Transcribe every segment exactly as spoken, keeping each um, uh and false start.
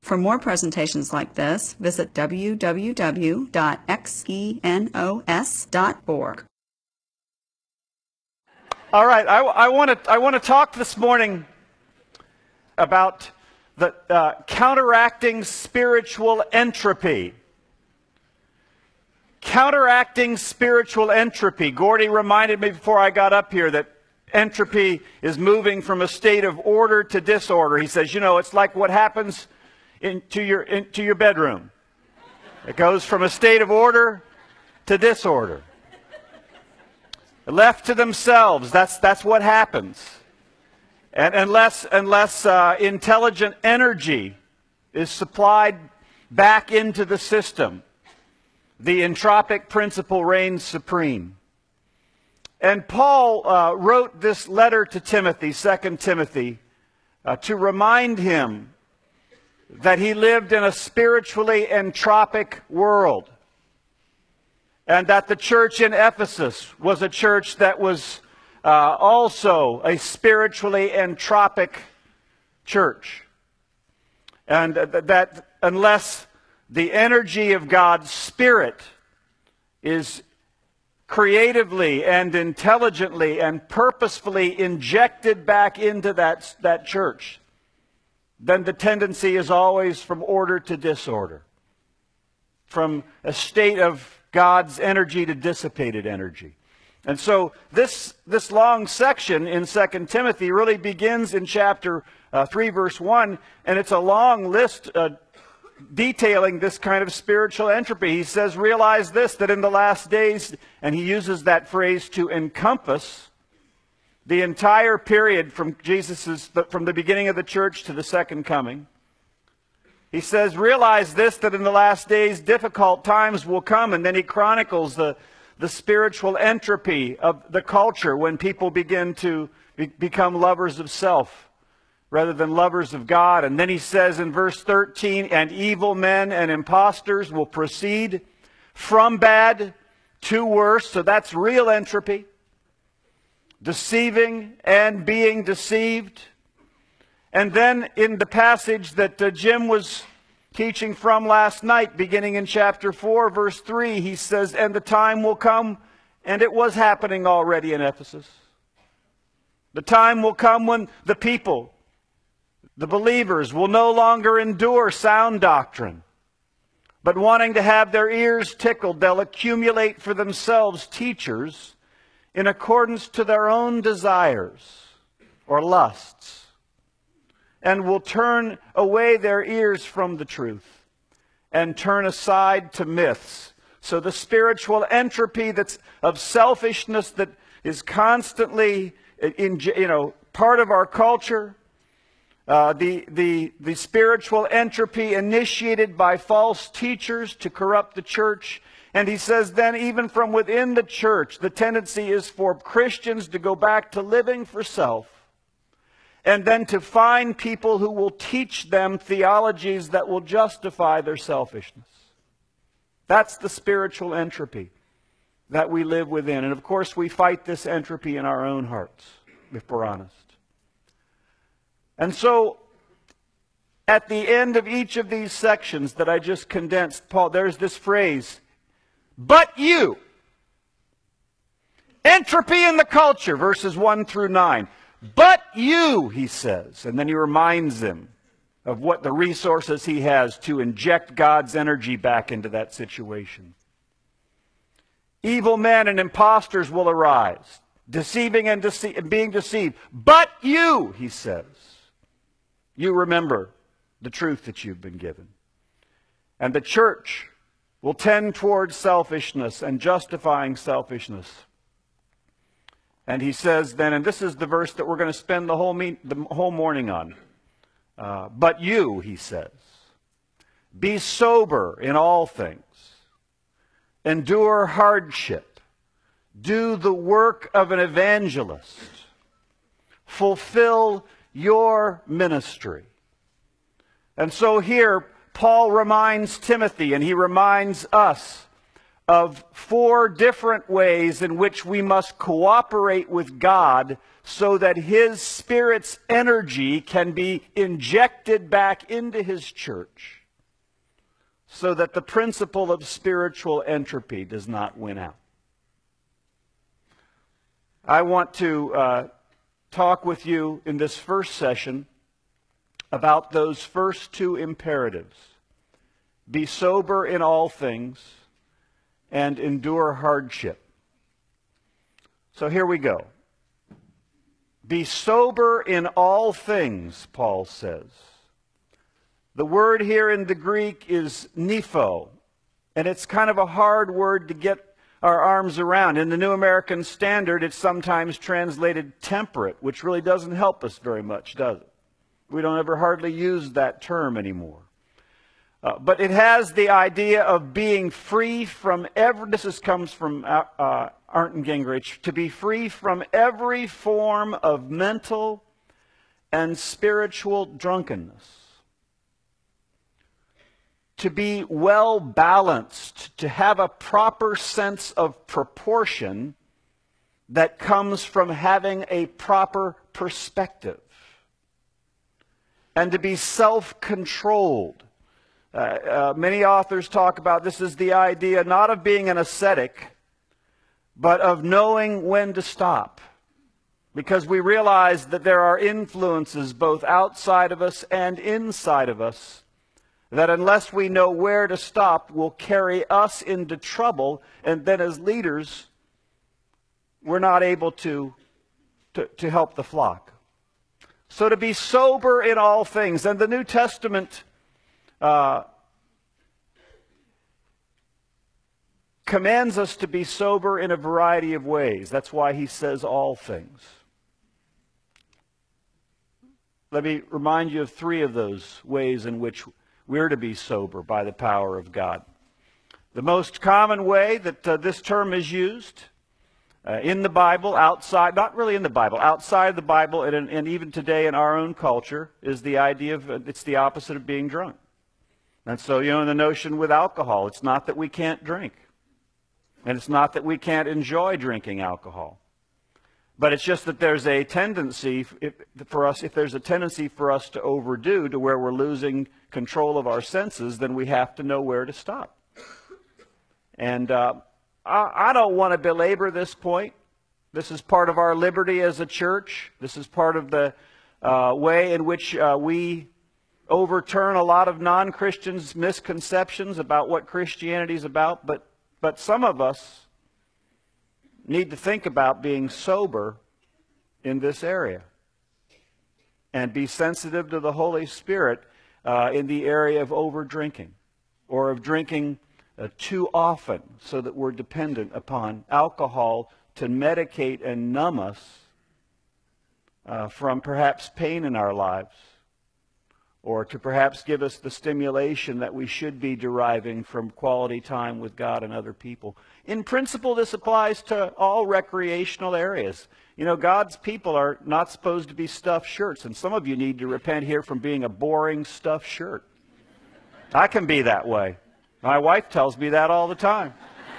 For more presentations like this, visit w w w dot xenos dot org. All right, I, I want to I want to talk this morning about the uh, counteracting spiritual entropy. Counteracting spiritual entropy. Gordy reminded me before I got up here that entropy is moving from a state of order to disorder. He says, you know, it's like what happens into your into your bedroom. It goes from a state of order to disorder. Left to themselves, that's that's what happens. And unless unless uh, intelligent energy is supplied back into the system, the entropic principle reigns supreme. And Paul uh, wrote this letter to Timothy, Second Timothy, uh, to remind him that he lived in a spiritually entropic world. And that the church in Ephesus was a church that was uh, also a spiritually entropic church. And that unless the energy of God's Spirit is creatively and intelligently and purposefully injected back into that, that church, then the tendency is always from order to disorder, from a state of God's energy to dissipated energy. And so this, this long section in Second Timothy really begins in chapter uh, three, verse one, and it's a long list uh, detailing this kind of spiritual entropy. He says, realize this, that in the last days, and he uses that phrase to encompass the entire period from Jesus's, from the beginning of the church to the second coming. He says, realize this, that in the last days difficult times will come. And then he chronicles the, the spiritual entropy of the culture when people begin to be, become lovers of self rather than lovers of God. And then he says in verse thirteen, and evil men and impostors will proceed from bad to worse. So that's real entropy. Deceiving and being deceived. And then in the passage that uh, Jim was teaching from last night, beginning in chapter four, verse three, he says, and the time will come, and it was happening already in Ephesus. The time will come when the people, the believers, will no longer endure sound doctrine, but wanting to have their ears tickled, they'll accumulate for themselves teachers in accordance to their own desires or lusts, and will turn away their ears from the truth and turn aside to myths. So the spiritual entropy that's of selfishness that is constantly in, you know, part of our culture, uh, the, the, the spiritual entropy initiated by false teachers to corrupt the church. And he says then even from within the church, the tendency is for Christians to go back to living for self, and then to find people who will teach them theologies that will justify their selfishness. That's the spiritual entropy that we live within. And of course, we fight this entropy in our own hearts, if we're honest. And so, at the end of each of these sections that I just condensed, Paul, there's this phrase, but you. Entropy in the culture, verses one through nine. But you, he says, and then he reminds them of what the resources he has to inject God's energy back into that situation. Evil men and impostors will arise, deceiving and, dece- and being deceived. But you, he says, you remember the truth that you've been given. And the church will tend towards selfishness and justifying selfishness. And he says then, and this is the verse that we're going to spend the whole, me- the whole morning on. Uh, but you, he says, be sober in all things. Endure hardship. Do the work of an evangelist. Fulfill your ministry. And so here, Paul reminds Timothy, and he reminds us of four different ways in which we must cooperate with God so that His Spirit's energy can be injected back into His church, so that the principle of spiritual entropy does not win out. I want to uh, talk with you in this first session about those first two imperatives. Be sober in all things and endure hardship. So here we go. Be sober in all things, Paul says. The word here in the Greek is nepho, and it's kind of a hard word to get our arms around. In the New American Standard, it's sometimes translated temperate, which really doesn't help us very much, does it? We don't ever hardly use that term anymore. Uh, but it has the idea of being free from every, this is, comes from uh, uh, Arndt and Gingrich, to be free from every form of mental and spiritual drunkenness. To be well balanced, to have a proper sense of proportion that comes from having a proper perspective. And to be self-controlled. Uh, uh, many authors talk about this is the idea not of being an ascetic, but of knowing when to stop. Because we realize that there are influences both outside of us and inside of us that unless we know where to stop will carry us into trouble, and then as leaders we're not able to, to, to help the flock. So to be sober in all things. And the New Testament uh, commands us to be sober in a variety of ways. That's why he says all things. Let me remind you of three of those ways in which we're to be sober by the power of God. The most common way that uh, this term is used uh, in the Bible, outside, not really in the Bible, outside the Bible, and, and even today in our own culture, is the idea of, uh, it's the opposite of being drunk. And so, you know, the notion with alcohol, it's not that we can't drink. And it's not that we can't enjoy drinking alcohol. But it's just that there's a tendency if, for us, if there's a tendency for us to overdo to where we're losing control of our senses, then we have to know where to stop. And uh, I, I don't want to belabor this point. This is part of our liberty as a church. This is part of the uh, way in which uh, we overturn a lot of non-Christians' misconceptions about what Christianity is about. But, but some of us need to think about being sober in this area and be sensitive to the Holy Spirit uh, in the area of over-drinking or of drinking uh, too often so that we're dependent upon alcohol to medicate and numb us uh, from perhaps pain in our lives, or to perhaps give us the stimulation that we should be deriving from quality time with God and other people. In principle, this applies to all recreational areas. You know, God's people are not supposed to be stuffed shirts, and some of you need to repent here from being a boring stuffed shirt. I can be that way. My wife tells me that all the time.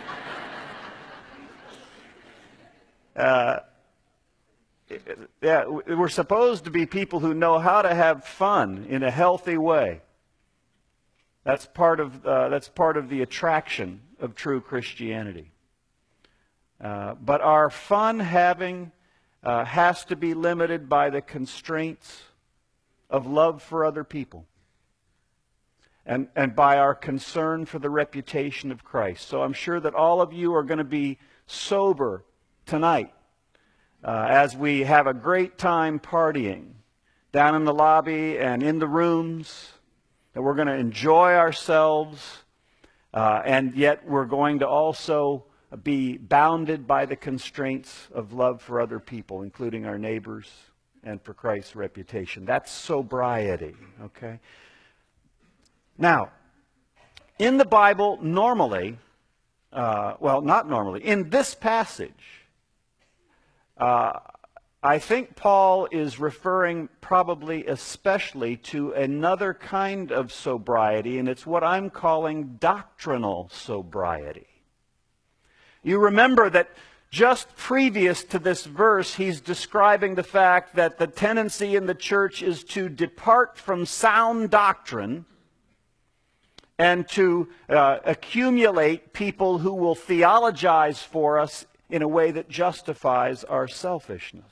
Uh, Yeah, we're supposed to be people who know how to have fun in a healthy way. That's part of uh, that's part of the attraction of true Christianity. Uh, but our fun having uh, has to be limited by the constraints of love for other people, and and by our concern for the reputation of Christ. So I'm sure that all of you are going to be sober tonight. Uh, as we have a great time partying down in the lobby and in the rooms, that we're going to enjoy ourselves, uh, and yet we're going to also be bounded by the constraints of love for other people, including our neighbors, and for Christ's reputation. That's sobriety, okay? Now, in the Bible, normally, uh, well, not normally, in this passage, Uh, I think Paul is referring probably especially to another kind of sobriety, and it's what I'm calling doctrinal sobriety. You remember that just previous to this verse, he's describing the fact that the tendency in the church is to depart from sound doctrine and to uh, accumulate people who will theologize for us in a way that justifies our selfishness.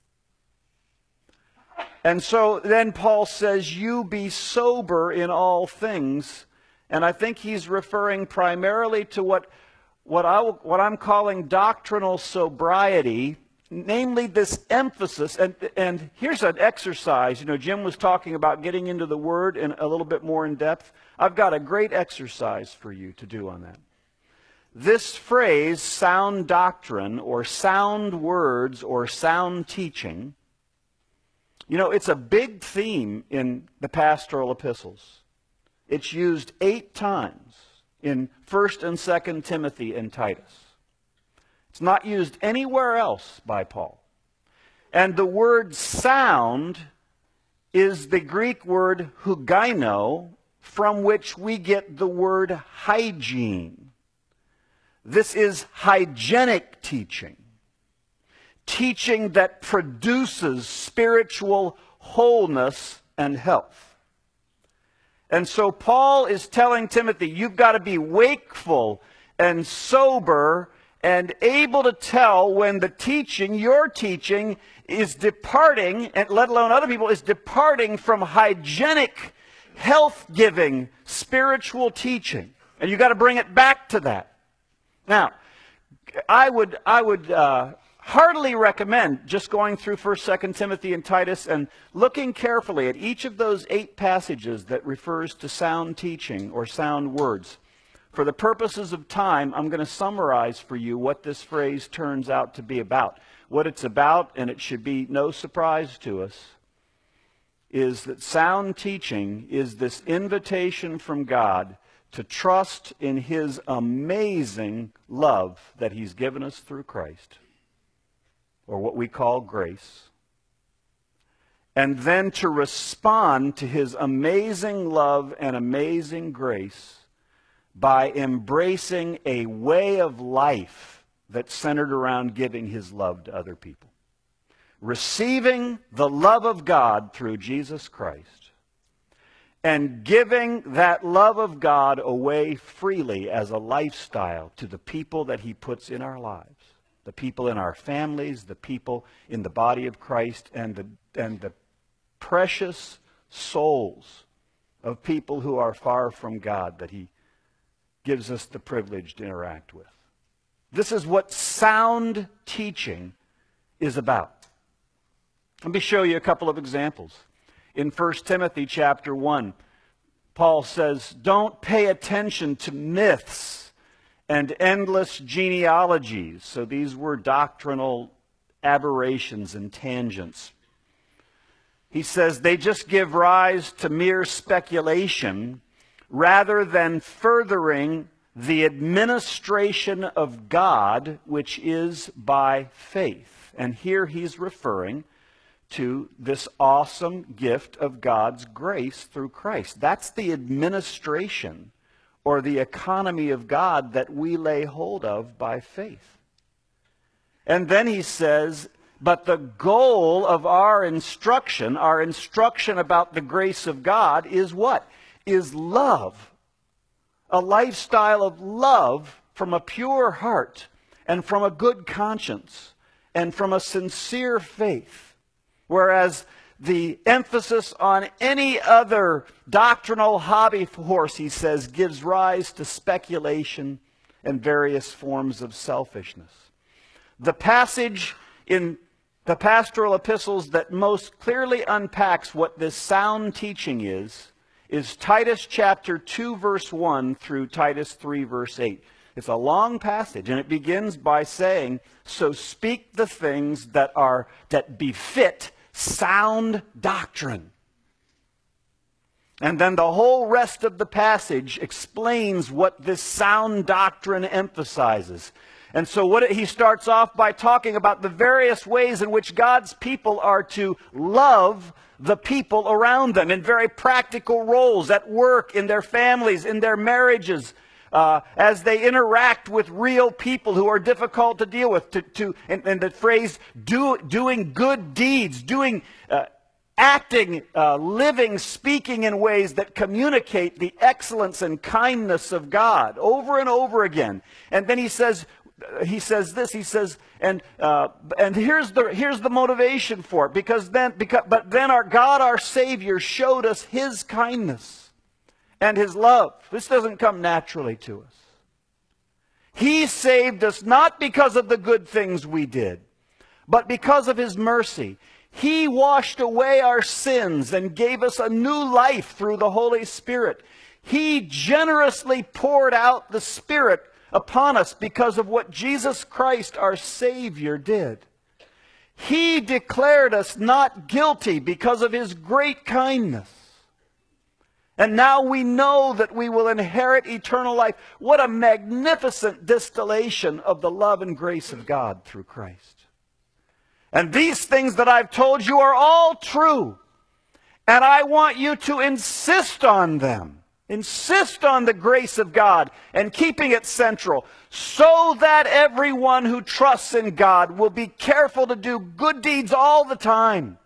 And so then Paul says, you be sober in all things. And I think he's referring primarily to what, what, I, what I'm calling doctrinal sobriety, namely this emphasis. And, and here's an exercise. You know, Jim was talking about getting into the Word in a little bit more in depth. I've got a great exercise for you to do on that. This phrase, sound doctrine, or sound words, or sound teaching, you know, it's a big theme in the pastoral epistles. It's used eight times in First and Second Timothy and Titus. It's not used anywhere else by Paul. And the word sound is the Greek word hugaino, from which we get the word hygiene. This is hygienic teaching. Teaching that produces spiritual wholeness and health. And so Paul is telling Timothy, you've got to be wakeful and sober and able to tell when the teaching, your teaching, is departing, and let alone other people, is departing from hygienic, health-giving, spiritual teaching. And you've got to bring it back to that. Now, I would, I would, uh, heartily recommend just going through First, Second Timothy and Titus and looking carefully at each of those eight passages that refers to sound teaching or sound words. For the purposes of time, I'm going to summarize for you what this phrase turns out to be about. What it's about, and it should be no surprise to us, is that sound teaching is this invitation from God to trust in His amazing love that He's given us through Christ, or what we call grace, and then to respond to His amazing love and amazing grace by embracing a way of life that's centered around giving His love to other people. Receiving the love of God through Jesus Christ, and giving that love of God away freely as a lifestyle to the people that He puts in our lives. The people in our families, the people in the body of Christ, and the, and the precious souls of people who are far from God that He gives us the privilege to interact with. This is what sound teaching is about. Let me show you a couple of examples. In First Timothy chapter one, Paul says, don't pay attention to myths and endless genealogies. So these were doctrinal aberrations and tangents. He says they just give rise to mere speculation rather than furthering the administration of God, which is by faith. And here he's referring to this awesome gift of God's grace through Christ. That's the administration or the economy of God that we lay hold of by faith. And then he says, but the goal of our instruction, our instruction about the grace of God is what? Is love. A lifestyle of love from a pure heart and from a good conscience and from a sincere faith. Whereas the emphasis on any other doctrinal hobby horse, he says, gives rise to speculation and various forms of selfishness. The passage in the pastoral epistles that most clearly unpacks what this sound teaching is, is Titus chapter two, verse one through Titus three, verse eight. It's a long passage, and it begins by saying, so speak the things that are, that befit sound doctrine. And then the whole rest of the passage explains what this sound doctrine emphasizes. And so what it, he starts off by talking about the various ways in which God's people are to love the people around them in very practical roles, at work, in their families, in their marriages, uh, as they interact with real people who are difficult to deal with. To, to and, and the phrase do, doing good deeds, doing uh, acting, uh, living, speaking in ways that communicate the excellence and kindness of God over and over again. And then he says, he says this, he says, and uh, and here's the here's the motivation for it, because then because but then our God, our Savior, showed us His kindness and His love. This doesn't come naturally to us. He saved us not because of the good things we did, but because of His mercy. He washed away our sins and gave us a new life through the Holy Spirit. He generously poured out the Spirit upon us because of what Jesus Christ, our Savior, did. He declared us not guilty because of His great kindness. And now we know that we will inherit eternal life. What a magnificent distillation of the love and grace of God through Christ. And these things that I've told you are all true. And I want you to insist on them. Insist on the grace of God and keeping it central, so that everyone who trusts in God will be careful to do good deeds all the time.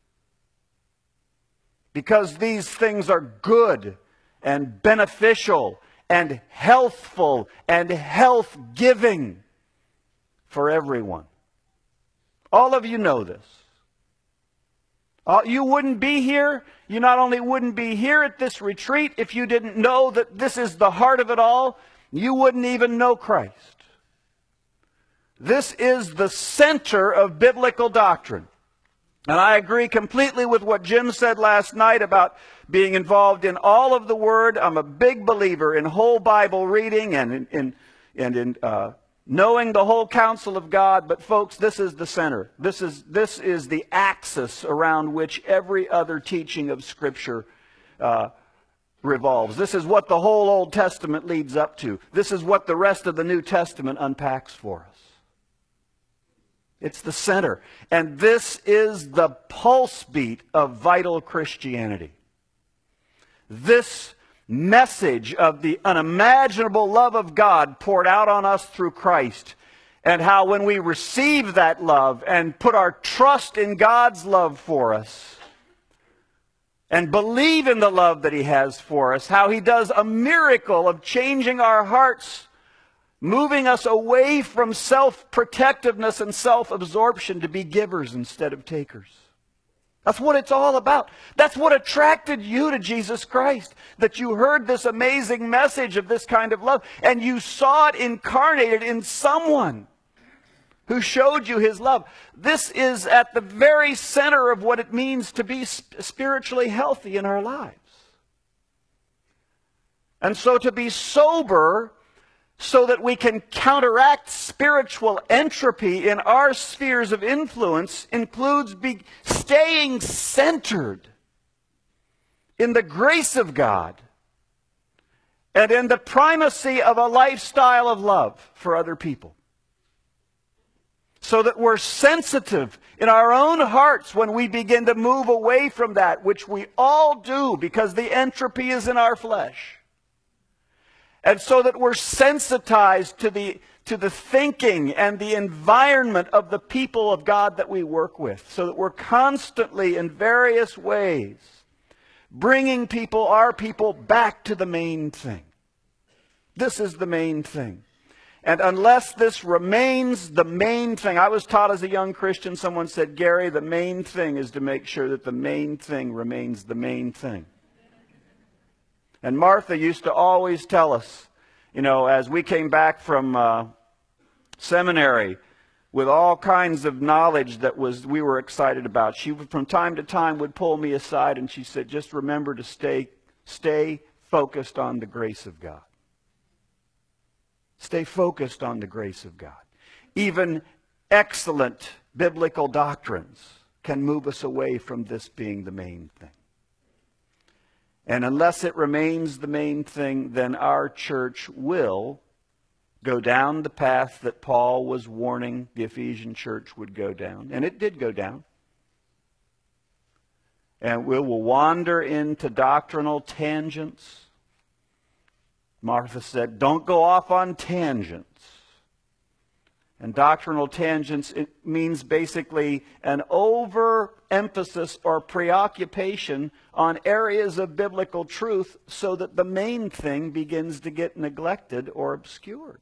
Because these things are good and beneficial and healthful and health-giving for everyone. All of you know this. Uh, you wouldn't be here. You not only wouldn't be here at this retreat if you didn't know that this is the heart of it all, you wouldn't even know Christ. This is the center of biblical doctrine. And I agree completely with what Jim said last night about being involved in all of the Word. I'm a big believer in whole Bible reading and in, in, and in uh, knowing the whole counsel of God. But folks, this is the center. This is, this is the axis around which every other teaching of Scripture uh, revolves. This is what the whole Old Testament leads up to. This is what the rest of the New Testament unpacks for us. It's the center. And this is the pulse beat of vital Christianity. This message of the unimaginable love of God poured out on us through Christ, and how when we receive that love and put our trust in God's love for us and believe in the love that He has for us, how He does a miracle of changing our hearts, moving us away from self-protectiveness and self-absorption to be givers instead of takers. That's what it's all about. That's what attracted you to Jesus Christ. That you heard this amazing message of this kind of love, and you saw it incarnated in someone who showed you His love. This is at the very center of what it means to be spiritually healthy in our lives. And so to be sober, so that we can counteract spiritual entropy in our spheres of influence, includes be staying centered in the grace of God and in the primacy of a lifestyle of love for other people. So that we're sensitive in our own hearts when we begin to move away from that, which we all do because the entropy is in our flesh. And so that we're sensitized to the, to the thinking and the environment of the people of God that we work with. So that we're constantly, in various ways, bringing people, our people, back to the main thing. This is the main thing. And unless this remains the main thing, I was taught as a young Christian, someone said, Gary, the main thing is to make sure that the main thing remains the main thing. And Martha used to always tell us, you know, as we came back from uh, seminary with all kinds of knowledge that was we were excited about, she would, from time to time would pull me aside and she said, just remember to stay, stay focused on the grace of God. Stay focused on the grace of God. Even excellent biblical doctrines can move us away from this being the main thing. And unless it remains the main thing, then our church will go down the path that Paul was warning the Ephesian church would go down. And it did go down. And we will wander into doctrinal tangents, Martha said, don't go off on tangents. And doctrinal tangents, it means basically an overemphasis or preoccupation on areas of biblical truth so that the main thing begins to get neglected or obscured.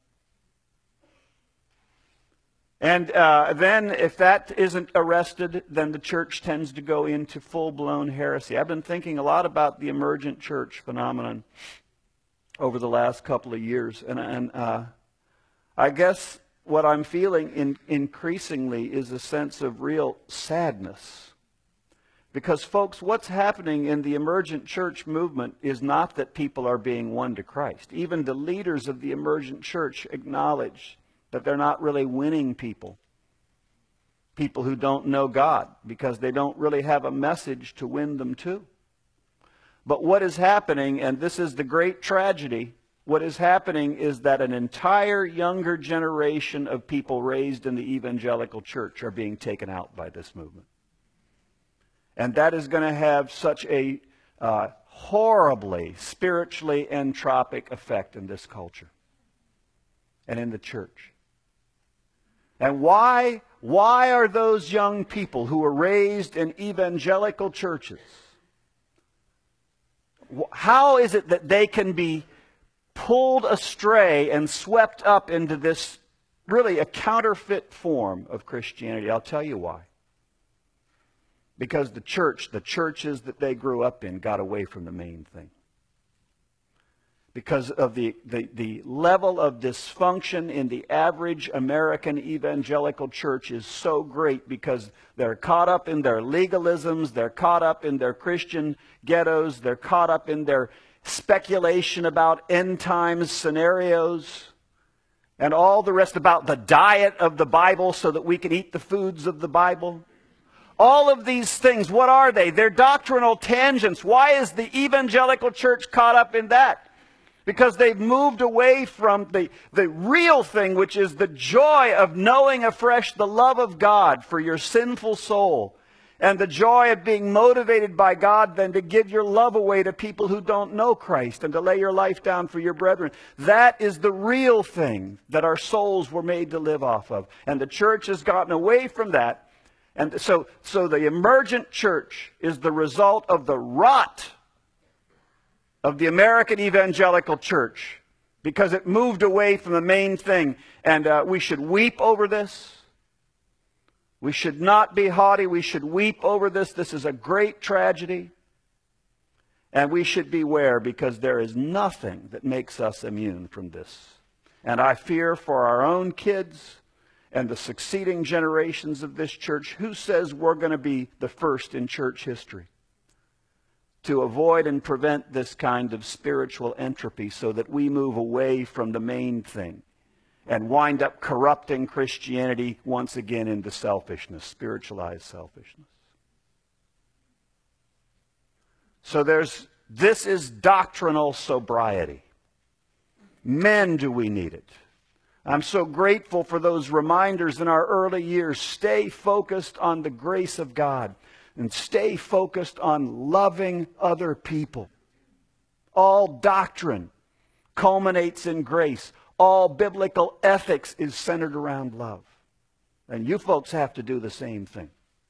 And uh, then if that isn't arrested, then the church tends to go into full-blown heresy. I've been thinking a lot about the emergent church phenomenon over the last couple of years. And, and uh, I guess what I'm feeling in, increasingly is a sense of real sadness. Because, folks, what's happening in the emergent church movement is not that people are being won to Christ. Even the leaders of the emergent church acknowledge that they're not really winning people. People who don't know God, because they don't really have a message to win them to. But what is happening, and this is the great tragedy, what is happening is that an entire younger generation of people raised in the evangelical church are being taken out by this movement. And that is going to have such a uh, horribly spiritually entropic effect in this culture and in the church. And why, why are those young people who were raised in evangelical churches, how is it that they can be pulled astray and swept up into this really a counterfeit form of Christianity? I'll tell you why. Because the church, the churches that they grew up in, got away from the main thing. Because of the, the, the level of dysfunction in the average American evangelical church is so great, because they're caught up in their legalisms, they're caught up in their Christian ghettos, they're caught up in their speculation about end times scenarios, and all the rest about the diet of the Bible so that we can eat the foods of the Bible. All of these things, what are they? They're doctrinal tangents. Why is the evangelical church caught up in that? Because they've moved away from the, the real thing, which is the joy of knowing afresh the love of God for your sinful soul, and the joy of being motivated by God then to give your love away to people who don't know Christ and to lay your life down for your brethren. That is the real thing that our souls were made to live off of. And the church has gotten away from that. And so, so the emergent church is the result of the rot of the American evangelical church, because it moved away from the main thing. And uh, we should weep over this. We should not be haughty. We should weep over this. This is a great tragedy. And we should beware, because there is nothing that makes us immune from this. And I fear for our own kids and the succeeding generations of this church. Who says we're going to be the first in church history to avoid and prevent this kind of spiritual entropy, so that we move away from the main thing and wind up corrupting Christianity once again into selfishness, spiritualized selfishness? So there's, this is doctrinal sobriety. Men, do we need it? I'm so grateful for those reminders in our early years. Stay focused on the grace of God. And stay focused on loving other people. All doctrine culminates in grace. All biblical ethics is centered around love. And you folks have to do the same thing.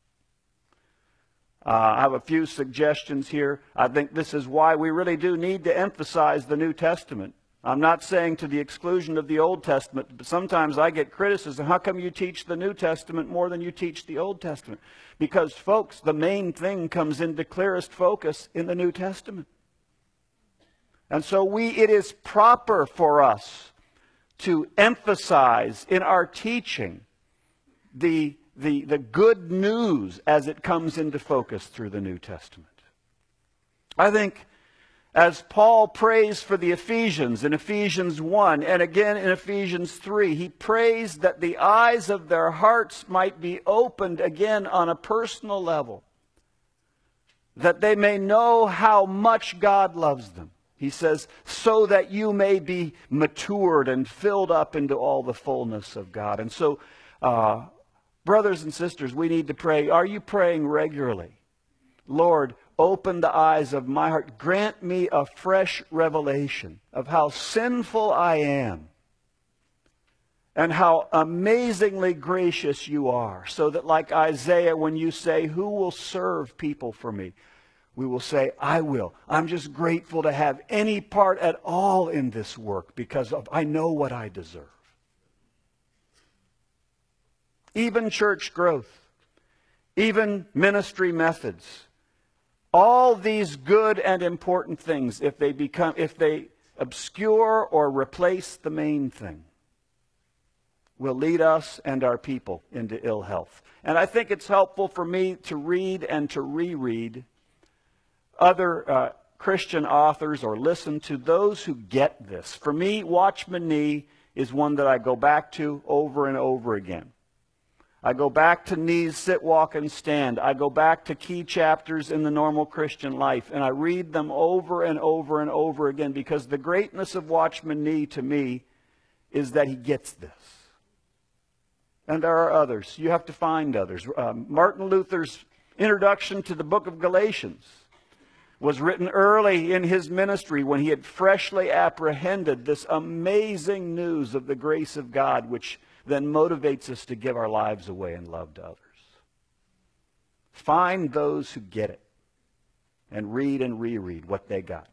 Uh, I have a few suggestions here. I think this is why we really do need to emphasize the New Testament. I'm not saying to the exclusion of the Old Testament, but sometimes I get criticism. How come you teach the New Testament more than you teach the Old Testament? Because, folks, the main thing comes into clearest focus in the New Testament. And so we, it is proper for us to emphasize in our teaching the, the, the good news as it comes into focus through the New Testament. I think, as Paul prays for the Ephesians in Ephesians one and again in Ephesians three, he prays that the eyes of their hearts might be opened again on a personal level, that they may know how much God loves them. He says, so that you may be matured and filled up into all the fullness of God. And so, uh, brothers and sisters, we need to pray. Are you praying regularly? Lord, open the eyes of my heart. Grant me a fresh revelation of how sinful I am and how amazingly gracious you are, so that like Isaiah, when you say, who will serve people for me? We will say, I will. I'm just grateful to have any part at all in this work because of, I know what I deserve. Even church growth, even ministry methods, all these good and important things, if they become, if they obscure or replace the main thing, will lead us and our people into ill health. And I think it's helpful for me to read and to reread other uh, Christian authors or listen to those who get this. For me, Watchman Nee is one that I go back to over and over again. I go back to Nee's Sit, Walk, and Stand. I go back to key chapters in the normal Christian life, and I read them over and over and over again, because the greatness of Watchman Nee to me is that he gets this. And there are others. You have to find others. Um, Martin Luther's introduction to the book of Galatians was written early in his ministry when he had freshly apprehended this amazing news of the grace of God, which then motivates us to give our lives away in love to others. Find those who get it and read and reread what they got.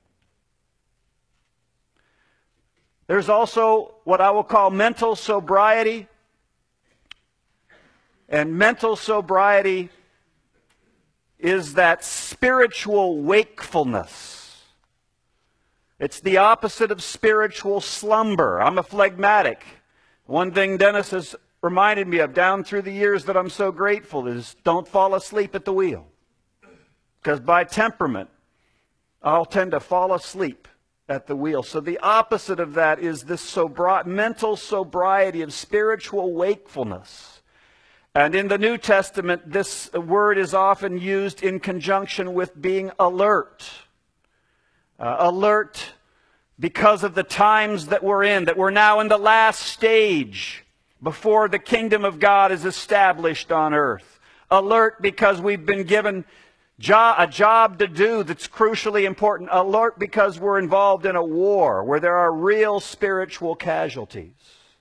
There's also what I will call mental sobriety. And mental sobriety is that spiritual wakefulness. It's the opposite of spiritual slumber. I'm a phlegmatic. One thing Dennis has reminded me of down through the years that I'm so grateful is don't fall asleep at the wheel. Because by temperament, I'll tend to fall asleep at the wheel. So the opposite of that is this sobri- mental sobriety of spiritual wakefulness. And in the New Testament, this word is often used in conjunction with being alert. Uh, alert because of the times that we're in, that we're now in the last stage before the kingdom of God is established on earth. Alert because we've been given jo- a job to do that's crucially important. Alert because we're involved in a war where there are real spiritual casualties.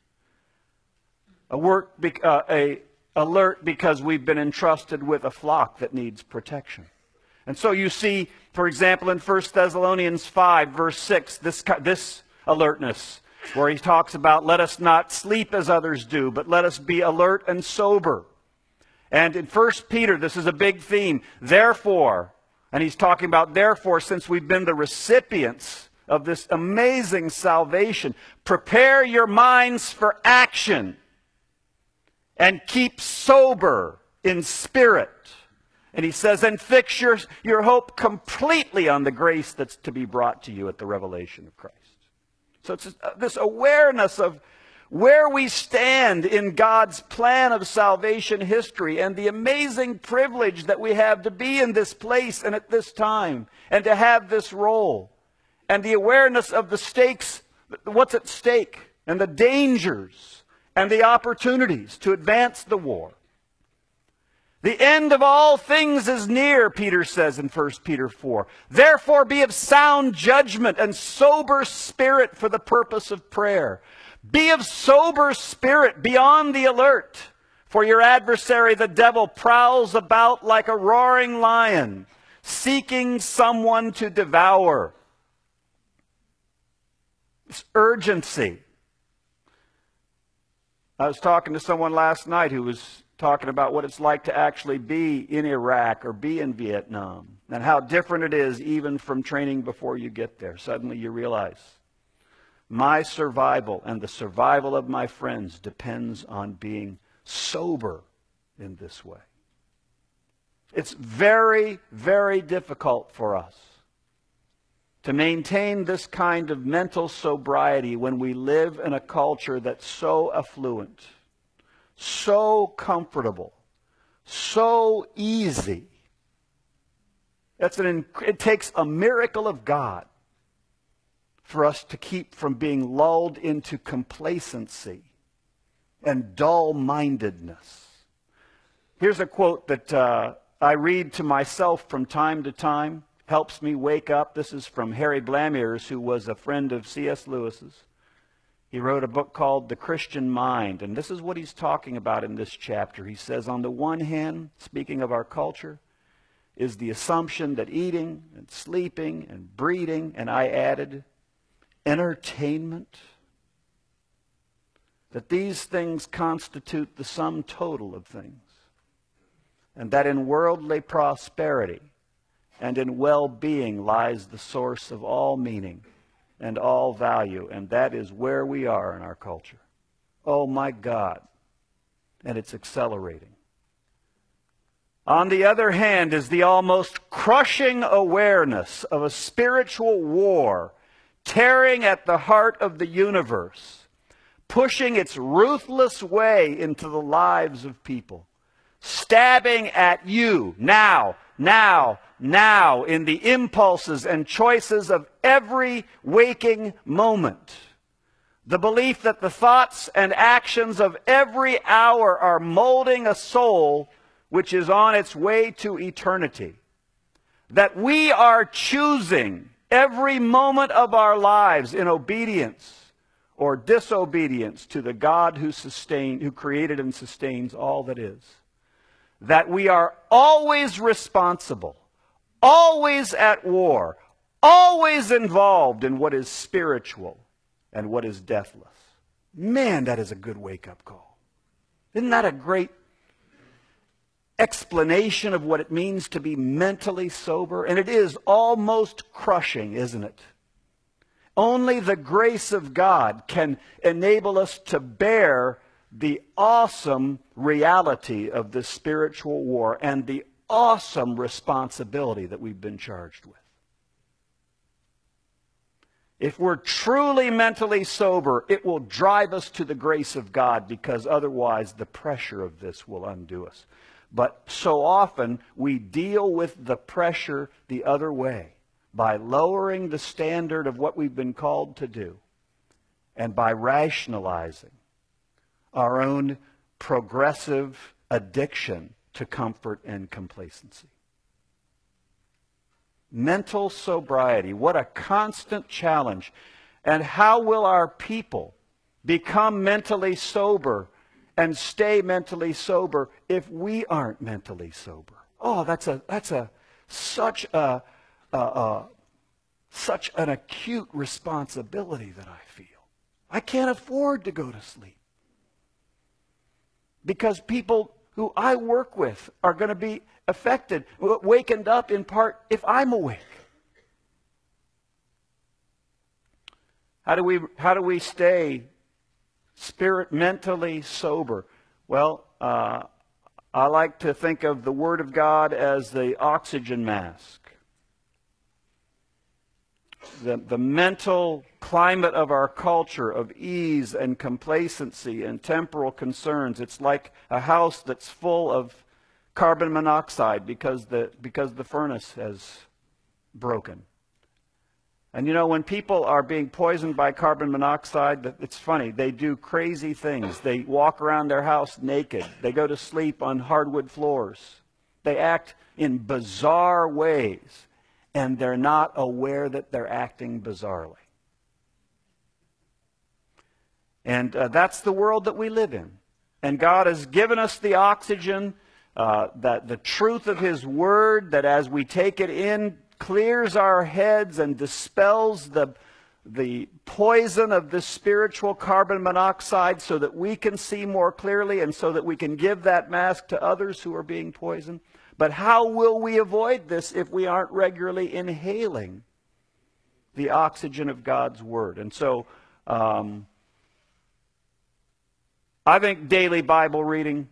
A work, be- uh, a alert because we've been entrusted with a flock that needs protection. And so you see, for example, in First Thessalonians five, verse six, this, this alertness, where he talks about, let us not sleep as others do, but let us be alert and sober. And in First Peter, this is a big theme, therefore, and he's talking about therefore, since we've been the recipients of this amazing salvation, prepare your minds for action. And keep sober in spirit. And he says, and fix your, your hope completely on the grace that's to be brought to you at the revelation of Christ. So it's this awareness of where we stand in God's plan of salvation history and the amazing privilege that we have to be in this place and at this time and to have this role. And the awareness of the stakes, what's at stake, and the dangers and the opportunities to advance the war. The end of all things is near, Peter says in First Peter four. Therefore be of sound judgment and sober spirit for the purpose of prayer. Be of sober spirit, be on the alert, for your adversary the devil prowls about like a roaring lion, seeking someone to devour. It's urgency. I was talking to someone last night who was talking about what it's like to actually be in Iraq or be in Vietnam and how different it is even from training before you get there. Suddenly you realize my survival and the survival of my friends depends on being sober in this way. It's very, very difficult for us to maintain this kind of mental sobriety when we live in a culture that's so affluent, so comfortable, so easy. That's an, it takes a miracle of God for us to keep from being lulled into complacency and dull-mindedness. Here's a quote that uh, I read to myself from time to time, helps me wake up. This is from Harry Blamiers, who was a friend of C S Lewis's. He wrote a book called The Christian Mind, and this is what he's talking about in this chapter. He says, on the one hand, speaking of our culture, is the assumption that eating and sleeping and breeding, and I added, entertainment, that these things constitute the sum total of things, and that in worldly prosperity and in well-being lies the source of all meaning and all value, and that is where we are in our culture. Oh my God, and it's accelerating. On the other hand is the almost crushing awareness of a spiritual war tearing at the heart of the universe, pushing its ruthless way into the lives of people, stabbing at you now, now, now in the impulses and choices of every waking moment. The belief that the thoughts and actions of every hour are molding a soul which is on its way to eternity. That we are choosing every moment of our lives in obedience or disobedience to the God who sustained, who created and sustains all that is. That we are always responsible, always at war, always involved in what is spiritual and what is deathless. Man, that is a good wake-up call. Isn't that a great explanation of what it means to be mentally sober? And it is almost crushing, isn't it? Only the grace of God can enable us to bear the awesome reality of this spiritual war and the awesome responsibility that we've been charged with. If we're truly mentally sober, it will drive us to the grace of God, because otherwise the pressure of this will undo us. But so often we deal with the pressure the other way, by lowering the standard of what we've been called to do and by rationalizing our own progressive addiction to comfort and complacency. Mental sobriety, what a constant challenge. And how will our people become mentally sober and stay mentally sober if we aren't mentally sober? Oh, that's a that's a such a, a, a such an acute responsibility that I feel. I can't afford to go to sleep, because people who I work with are going to be affected, wakened up in part if I'm awake. How do we how do we stay spirit mentally sober? Well, uh, I like to think of the Word of God as the oxygen mask. The, the mental climate of our culture of ease and complacency and temporal concerns. It's like a house that's full of carbon monoxide because the, because the furnace has broken. And you know, when people are being poisoned by carbon monoxide, it's funny. They do crazy things. They walk around their house naked. They go to sleep on hardwood floors. They act in bizarre ways, and they're not aware that they're acting bizarrely. And uh, that's the world that we live in. And God has given us the oxygen, uh, that the truth of His Word, that as we take it in, clears our heads and dispels the, the poison of this spiritual carbon monoxide, so that we can see more clearly and so that we can give that mask to others who are being poisoned. But how will we avoid this if we aren't regularly inhaling the oxygen of God's Word? And so um, I think daily Bible reading,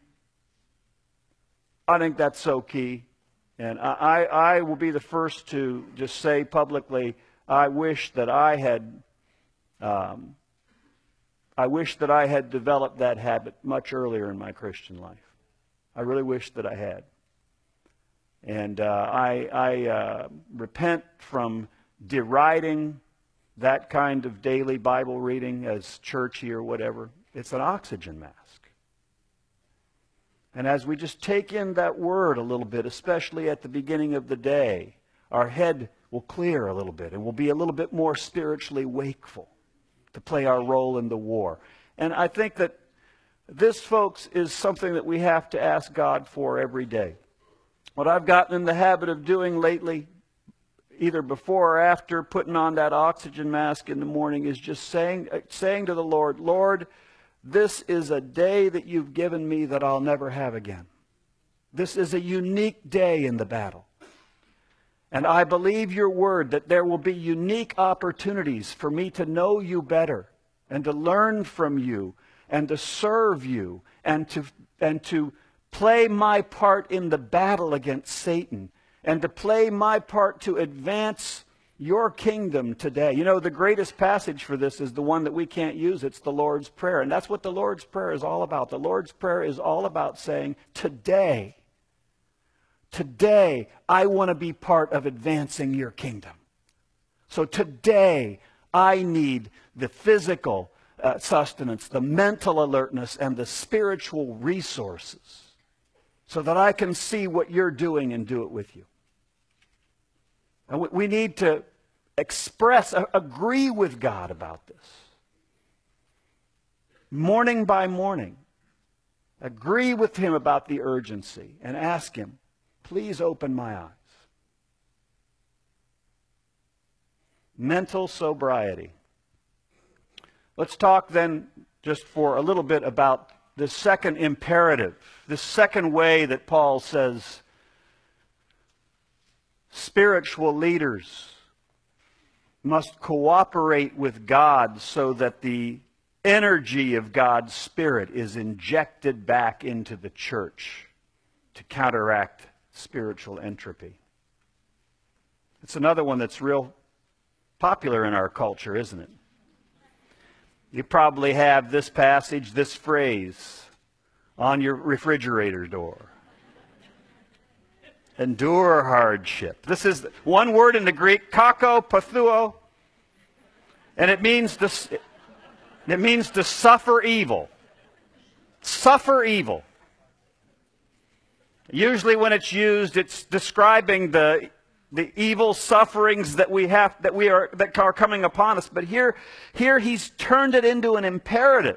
I think that's so key. And I, I will be the first to just say publicly, I wish that I had, um, I wish that I had developed that habit much earlier in my Christian life. I really wish that I had. And uh, I, I uh, repent from deriding that kind of daily Bible reading as churchy or whatever. It's an oxygen mask. And as we just take in that word a little bit, especially at the beginning of the day, our head will clear a little bit and we'll be a little bit more spiritually wakeful to play our role in the war. And I think that this, folks, is something that we have to ask God for every day. What I've gotten in the habit of doing lately, either before or after putting on that oxygen mask in the morning, is just saying, saying to the Lord, Lord, this is a day that you've given me that I'll never have again. This is a unique day in the battle. And I believe your word that there will be unique opportunities for me to know you better and to learn from you and to serve you and to, and to play my part in the battle against Satan and to play my part to advance your kingdom today. You know, the greatest passage for this is the one that we can't use. It's the Lord's Prayer. And that's what the Lord's Prayer is all about. The Lord's Prayer is all about saying, today, today, I want to be part of advancing your kingdom. So today, I need the physical uh, sustenance, the mental alertness, and the spiritual resources so that I can see what you're doing and do it with you. And we need to express, agree with God about this. Morning by morning, agree with him about the urgency and ask him, please open my eyes. Mental sobriety. Let's talk then just for a little bit about the second imperative, the second way that Paul says spiritual leaders must cooperate with God so that the energy of God's Spirit is injected back into the church to counteract spiritual entropy. It's another one that's real popular in our culture, isn't it? You probably have this passage, this phrase on your refrigerator door. Endure hardship. This is one word in the Greek, kako pathuo, and it means to, it means to suffer evil. Suffer evil. Usually when it's used, it's describing the the evil sufferings that we have, that we are, that are coming upon us. But here, here he's turned it into an imperative.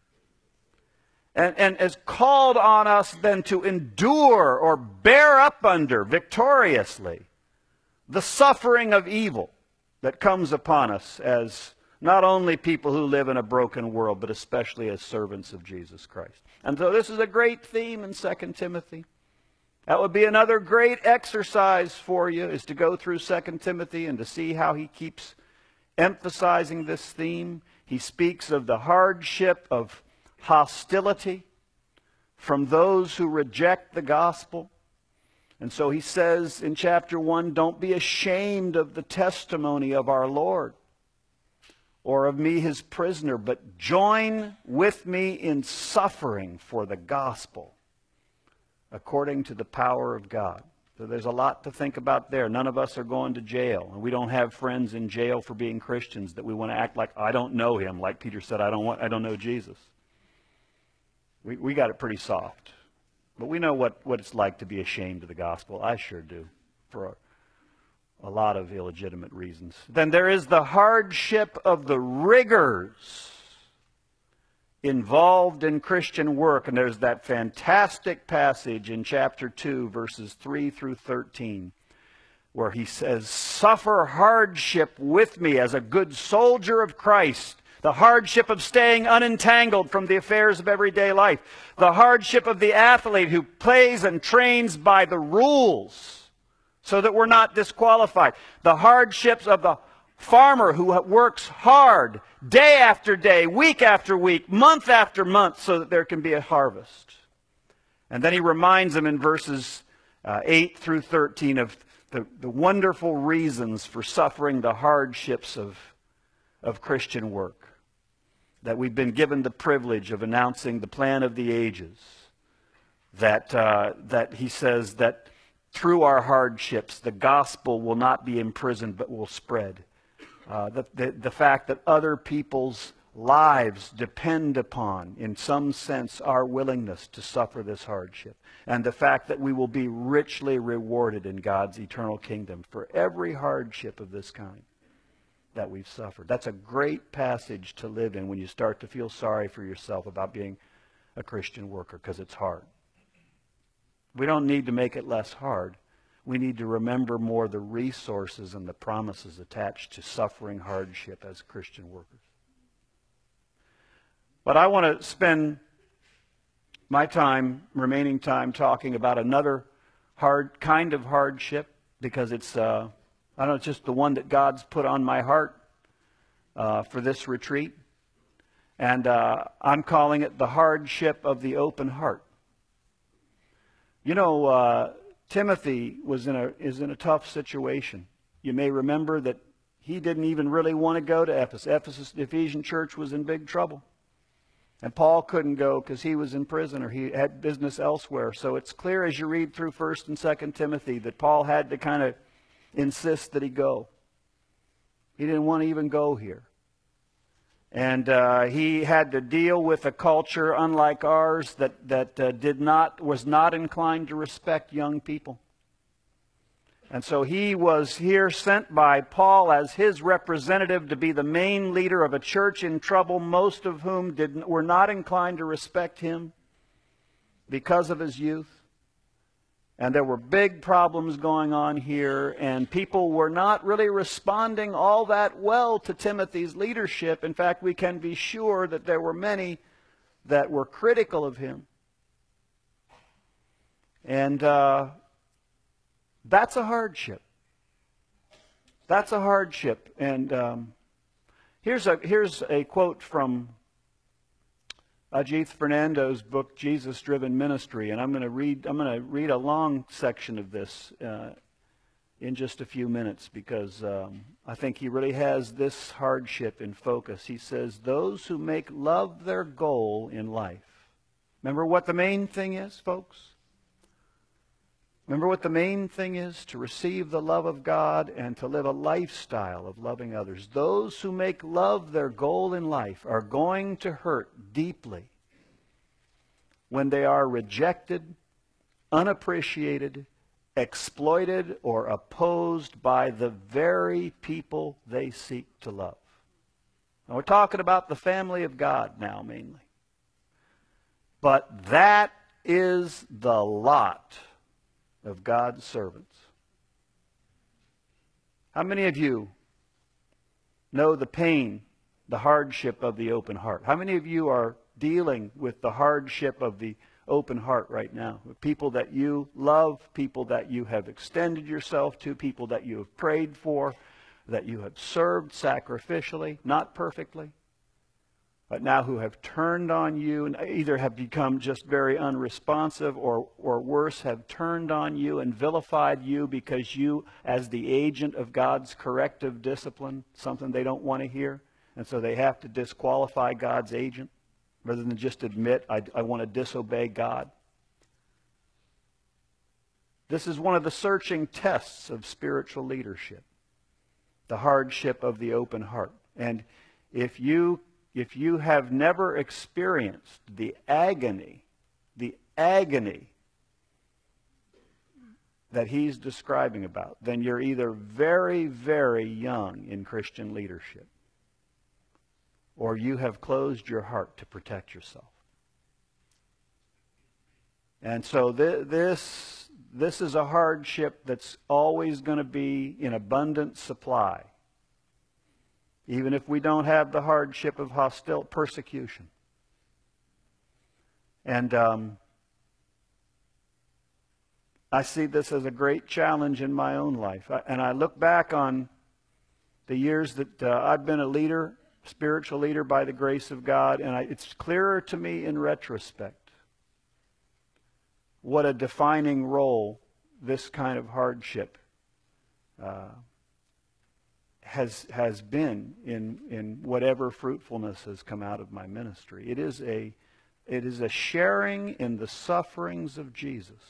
And, and has called on us then to endure or bear up under victoriously the suffering of evil that comes upon us as not only people who live in a broken world, but especially as servants of Jesus Christ. And so this is a great theme in Second Timothy. That would be another great exercise for you, is to go through Second Timothy and to see how he keeps emphasizing this theme. He speaks of the hardship of hostility from those who reject the gospel. And so he says in chapter one, don't be ashamed of the testimony of our Lord or of me his prisoner, but join with me in suffering for the gospel according to the power of God. So there's a lot to think about there. None of us are going to jail, and we don't have friends in jail for being Christians that we want to act like, I don't know him, like Peter said, I don't want, I don't know Jesus. We, we got it pretty soft. But we know what, what it's like to be ashamed of the gospel. I sure do, for a, a lot of illegitimate reasons. Then there is the hardship of the rigors involved in Christian work. And there's that fantastic passage in chapter two, verses three through thirteen, where he says, suffer hardship with me as a good soldier of Christ. The hardship of staying unentangled from the affairs of everyday life. The hardship of the athlete who plays and trains by the rules so that we're not disqualified. The hardships of the farmer who works hard day after day, week after week, month after month so that there can be a harvest. And then he reminds them in verses uh, eight through thirteen of the, the wonderful reasons for suffering the hardships of, of Christian work. That we've been given the privilege of announcing the plan of the ages. That, uh, that he says that through our hardships, the gospel will not be imprisoned but will spread. Uh, the, the, the fact that other people's lives depend upon, in some sense, our willingness to suffer this hardship, and the fact that we will be richly rewarded in God's eternal kingdom for every hardship of this kind that we've suffered. That's a great passage to live in when you start to feel sorry for yourself about being a Christian worker, because it's hard. We don't need to make it less hard. We need to remember more the resources and the promises attached to suffering hardship as Christian workers. But I want to spend my time, remaining time, talking about another hard kind of hardship, because it's, uh, I don't know, it's just the one that God's put on my heart uh, for this retreat. And uh, I'm calling it the hardship of the open heart. You know, uh, Timothy was in a, is in a tough situation. You may remember that he didn't even really want to go to Ephesus. Ephesus, the Ephesian church was in big trouble. And Paul couldn't go because he was in prison or he had business elsewhere. So it's clear as you read through First and Second Timothy that Paul had to kind of insist that he go. He didn't want to even go here. And uh, he had to deal with a culture unlike ours that, that uh, did not, was not inclined to respect young people. And so he was here sent by Paul as his representative to be the main leader of a church in trouble, most of whom did, were not inclined to respect him because of his youth. And there were big problems going on here, and people were not really responding all that well to Timothy's leadership. In fact, we can be sure that there were many that were critical of him. And uh, that's a hardship. That's a hardship. And um, here's a here's a quote from Ajith Fernando's book, Jesus-Driven Ministry, and I'm going to read. I'm going to read a long section of this uh, in just a few minutes because um, I think he really has this hardship in focus. He says, "Those who make love their goal in life." Remember what the main thing is, folks? Remember what the main thing is? To receive the love of God and to live a lifestyle of loving others. Those who make love their goal in life are going to hurt deeply when they are rejected, unappreciated, exploited, or opposed by the very people they seek to love. Now, we're talking about the family of God now mainly. But that is the lot of God's servants. How many of you know the pain, the hardship of the open heart? How many of you are dealing with the hardship of the open heart right now? With people that you love, people that you have extended yourself to, people that you have prayed for, that you have served sacrificially, not perfectly, but now who have turned on you and either have become just very unresponsive or, or worse, have turned on you and vilified you because you, as the agent of God's corrective discipline, something they don't want to hear, and so they have to disqualify God's agent rather than just admit, I, I want to disobey God. This is one of the searching tests of spiritual leadership, the hardship of the open heart. And if you If you have never experienced the agony, the agony that he's describing about, then you're either very, very young in Christian leadership, or you have closed your heart to protect yourself. And so th- this, this is a hardship that's always going to be in abundant supply, even if we don't have the hardship of hostile persecution. And um, I see this as a great challenge in my own life. I, and I look back on the years that uh, I've been a leader, spiritual leader by the grace of God, and I, it's clearer to me in retrospect what a defining role this kind of hardship uh, has has been in in whatever fruitfulness has come out of my ministry. It is a it is a sharing in the sufferings of Jesus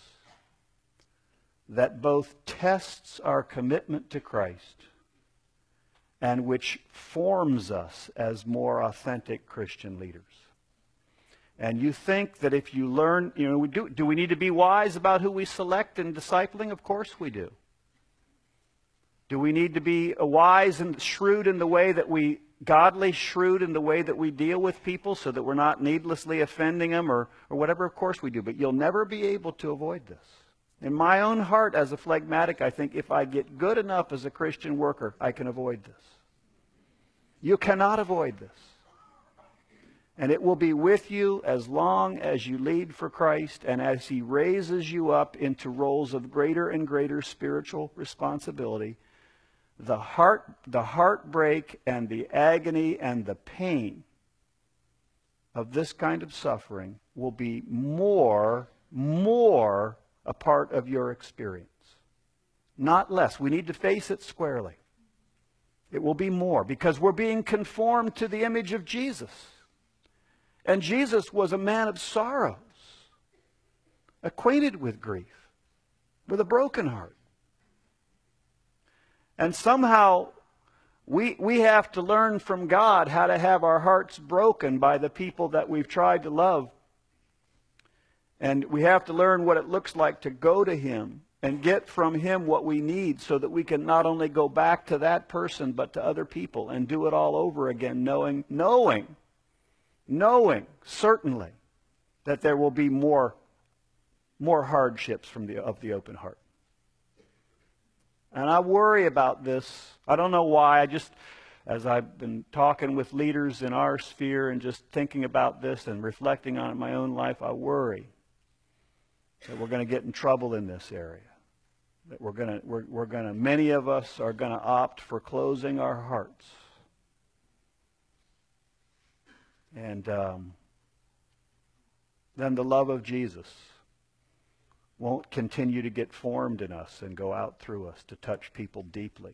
that both tests our commitment to Christ and which forms us as more authentic Christian leaders. And you think that if you learn, you know, we do, do we need to be wise about who we select in discipling? Of course we do. Do we need to be wise and shrewd in the way that we, godly shrewd in the way that we deal with people so that we're not needlessly offending them or, or whatever? Of course we do. But you'll never be able to avoid this. In my own heart as a phlegmatic, I think if I get good enough as a Christian worker, I can avoid this. You cannot avoid this. And it will be with you as long as you lead for Christ and as He raises you up into roles of greater and greater spiritual responsibility. The heart, the heartbreak and the agony and the pain of this kind of suffering will be more, more a part of your experience. Not less. We need to face it squarely. It will be more because we're being conformed to the image of Jesus. And Jesus was a man of sorrows, acquainted with grief, with a broken heart. And somehow we, we have to learn from God how to have our hearts broken by the people that we've tried to love. And we have to learn what it looks like to go to Him and get from Him what we need so that we can not only go back to that person but to other people and do it all over again, knowing, knowing, knowing certainly that there will be more, more hardships from the, of the open heart. And I worry about this. I don't know why. I just, as I've been talking with leaders in our sphere and just thinking about this and reflecting on it in my own life, I worry that we're going to get in trouble in this area. That we're going to, we're, we're going to, many of us are going to opt for closing our hearts. And um, then the love of Jesus won't continue to get formed in us and go out through us to touch people deeply.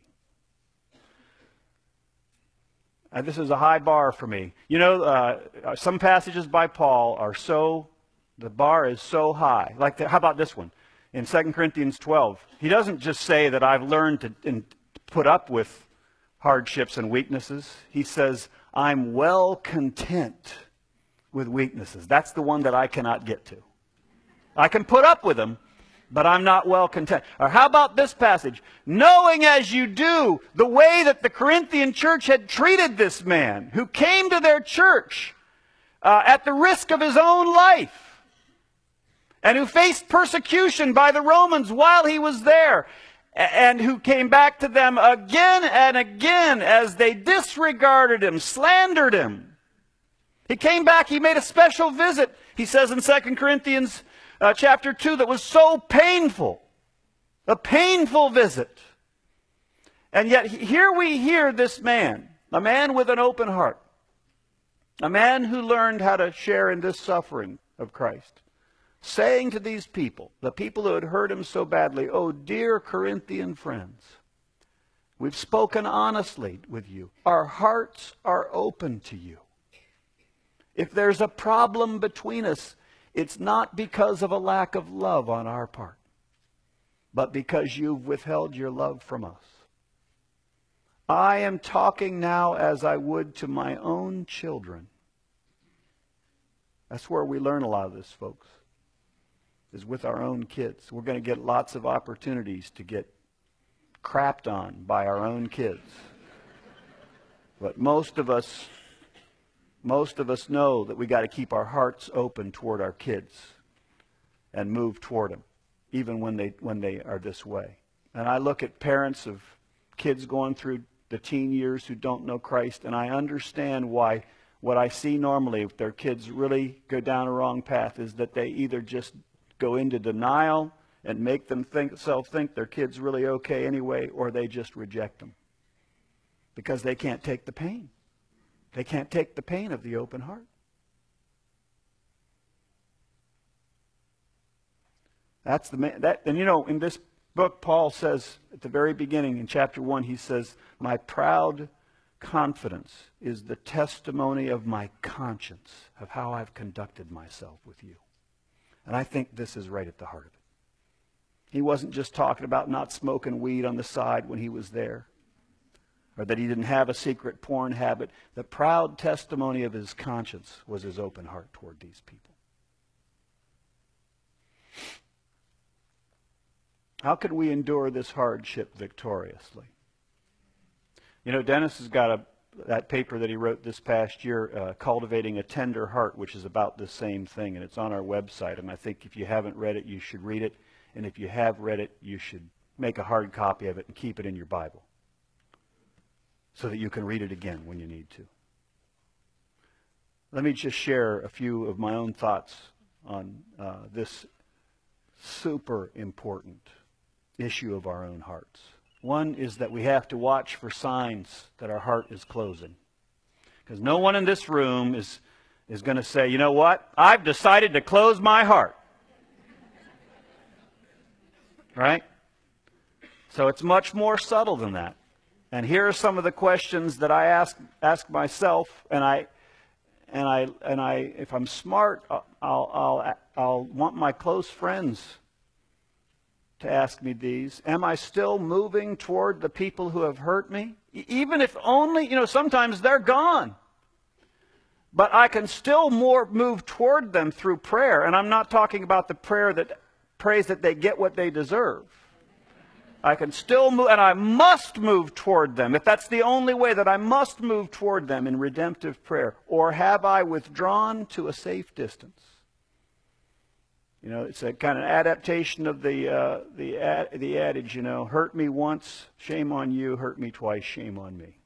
And this is a high bar for me. You know, uh, some passages by Paul are so, the bar is so high. Like, the, how about this one? In Second Corinthians twelve, he doesn't just say that I've learned to in, put up with hardships and weaknesses. He says, I'm well content with weaknesses. That's the one that I cannot get to. I can put up with them, but I'm not well content. Or how about this passage? Knowing as you do the way that the Corinthian church had treated this man who came to their church uh, at the risk of his own life and who faced persecution by the Romans while he was there and who came back to them again and again as they disregarded him, slandered him. He came back, he made a special visit, he says in Second Corinthians Uh, chapter two, that was so painful, a painful visit. And yet here we hear this man, a man with an open heart, a man who learned how to share in this suffering of Christ, saying to these people, the people who had hurt him so badly, oh dear Corinthian friends, we've spoken honestly with you. Our hearts are open to you. If there's a problem between us, it's not because of a lack of love on our part, but because you've withheld your love from us. I am talking now as I would to my own children. That's where we learn a lot of this, folks, is with our own kids. We're going to get lots of opportunities to get crapped on by our own kids. But most of us... Most of us know that we got to keep our hearts open toward our kids and move toward them, even when they when they are this way. And I look at parents of kids going through the teen years who don't know Christ, and I understand why what I see normally if their kids really go down a wrong path is that they either just go into denial and make them think, self think their kid's really okay anyway, or they just reject them because they can't take the pain. They can't take the pain of the open heart. That's the man. That, and you know, in this book, Paul says at the very beginning in chapter one, he says, my proud confidence is the testimony of my conscience of how I've conducted myself with you. And I think this is right at the heart of it. He wasn't just talking about not smoking weed on the side when he was there. or that he didn't have a secret porn habit. The proud testimony of his conscience was his open heart toward these people. How could we endure this hardship victoriously? You know, Dennis has got a, that paper that he wrote this past year, uh, Cultivating a Tender Heart, which is about the same thing, and it's on our website. And I think if you haven't read it, you should read it. And if you have read it, you should make a hard copy of it and keep it in your Bible so that you can read it again when you need to. Let me just share a few of my own thoughts on uh, this super important issue of our own hearts. One is that we have to watch for signs that our heart is closing. Because no one in this room is, is going to say, you know what, I've decided to close my heart. Right? So it's much more subtle than that. And here are some of the questions that I ask ask myself, and I and I and I if I'm smart, I'll I'll I'll want my close friends to ask me these. Am I still moving toward the people who have hurt me? Even if only, you know, sometimes they're gone. But I can still more move toward them through prayer. And I'm not talking about the prayer that prays that they get what they deserve. I can still move, and I must move toward them. If that's the only way, that I must move toward them in redemptive prayer. Or have I withdrawn to a safe distance? You know, it's a kind of adaptation of the uh, the ad, the adage, you know, hurt me once, shame on you, hurt me twice, shame on me.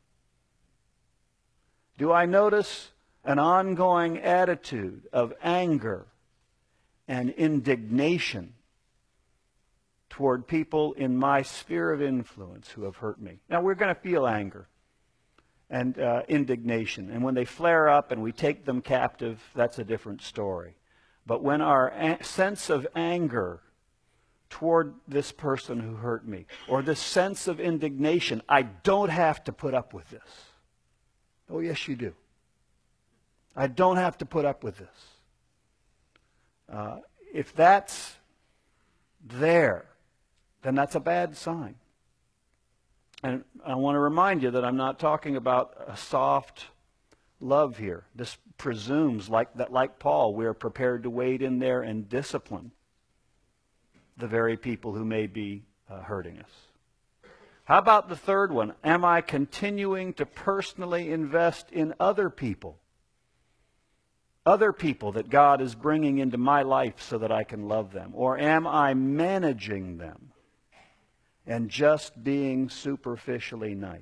Do I notice an ongoing attitude of anger and indignation toward people in my sphere of influence who have hurt me? Now, we're going to feel anger and uh, indignation, and when they flare up and we take them captive, that's a different story. But when our a- sense of anger toward this person who hurt me, or this sense of indignation, I don't have to put up with this. Oh, yes, you do. I don't have to put up with this. Uh, if that's there, then that's a bad sign. And I want to remind you that I'm not talking about a soft love here. This presumes like that, like Paul, we are prepared to wade in there and discipline the very people who may be uh, hurting us. How about the third one? Am I continuing to personally invest in other people? Other people that God is bringing into my life so that I can love them? Or am I managing them and just being superficially nice?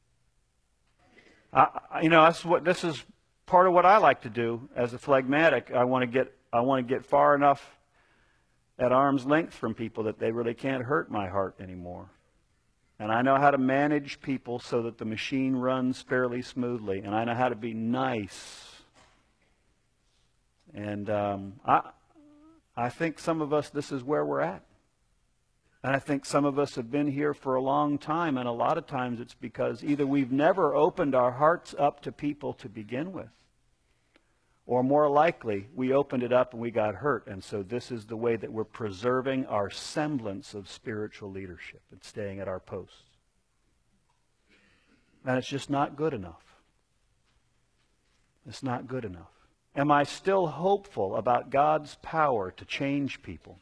I, you know, that's what this is part of what I like to do as a phlegmatic. I want to get I want to get far enough at arm's length from people that they really can't hurt my heart anymore. And I know how to manage people so that the machine runs fairly smoothly, and I know how to be nice. And um, I I think some of us, this is where we're at. And I think some of us have been here for a long time, and a lot of times it's because either we've never opened our hearts up to people to begin with, or more likely, we opened it up and we got hurt. And so this is the way that we're preserving our semblance of spiritual leadership and staying at our posts. And it's just not good enough. It's not good enough. Am I still hopeful about God's power to change people?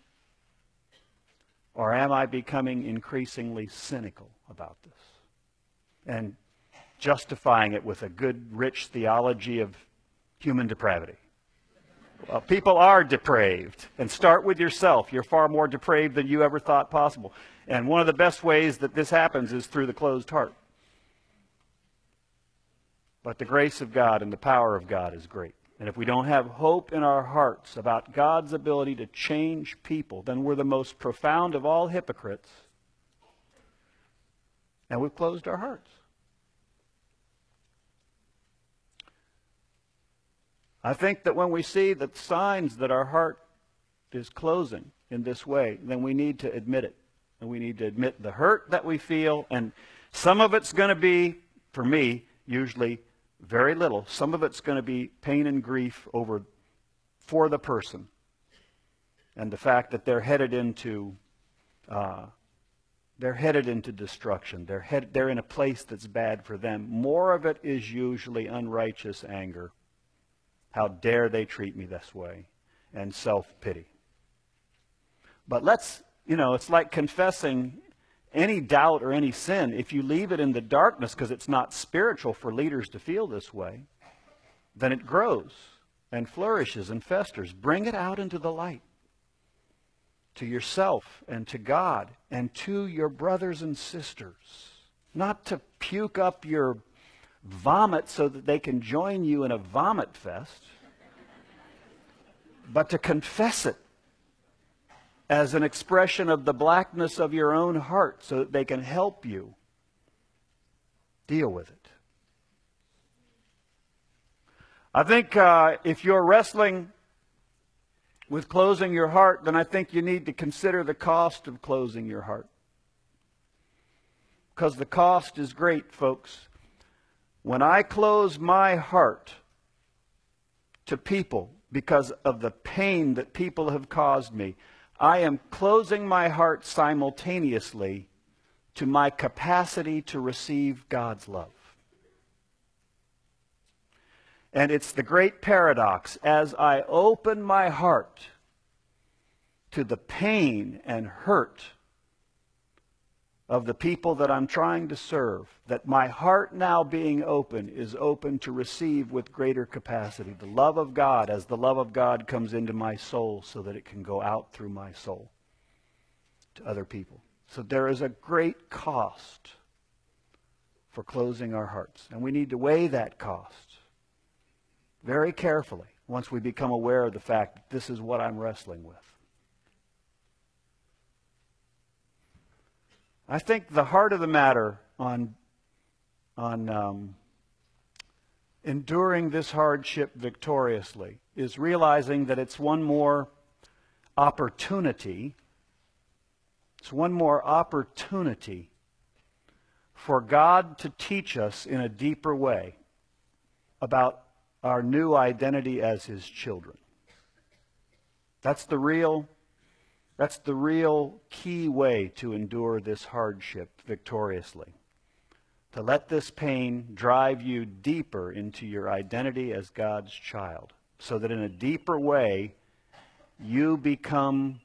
Or am I becoming increasingly cynical about this and justifying it with a good, rich theology of human depravity? Well, people are depraved. And start with yourself. You're far more depraved than you ever thought possible. And one of the best ways that this happens is through the closed heart. But the grace of God and the power of God is great. And if we don't have hope in our hearts about God's ability to change people, then we're the most profound of all hypocrites. And we've closed our hearts. I think that when we see the signs that our heart is closing in this way, then we need to admit it. And we need to admit the hurt that we feel. And some of it's going to be, for me, usually very little. Some of it's going to be pain and grief over for the person and the fact that they're headed into uh, They're headed into destruction. They're, head, they're in a place that's bad for them. More of it is usually unrighteous anger. How dare they treat me this way? And self-pity. But let's, you know, it's like confessing any doubt or any sin. If you leave it in the darkness because it's not spiritual for leaders to feel this way, then it grows and flourishes and festers. Bring it out into the light. To yourself and to God and to your brothers and sisters. Not to puke up your vomit so that they can join you in a vomit fest, but to confess it as an expression of the blackness of your own heart so that they can help you deal with it. I think uh, if you're wrestling with closing your heart, then I think you need to consider the cost of closing your heart. Because the cost is great, folks. When I close my heart to people because of the pain that people have caused me, I am closing my heart simultaneously to my capacity to receive God's love. And it's the great paradox. As I open my heart to the pain and hurt of the people that I'm trying to serve, that my heart now being open is open to receive with greater capacity the love of God as the love of God comes into my soul so that it can go out through my soul to other people. So there is a great cost for closing our hearts. And we need to weigh that cost very carefully once we become aware of the fact that this is what I'm wrestling with. I think the heart of the matter on, on um, enduring this hardship victoriously is realizing that it's one more opportunity, it's one more opportunity for God to teach us in a deeper way about our new identity as His children. That's the real, that's the real key way to endure this hardship victoriously. To let this pain drive you deeper into your identity as God's child, so that in a deeper way you become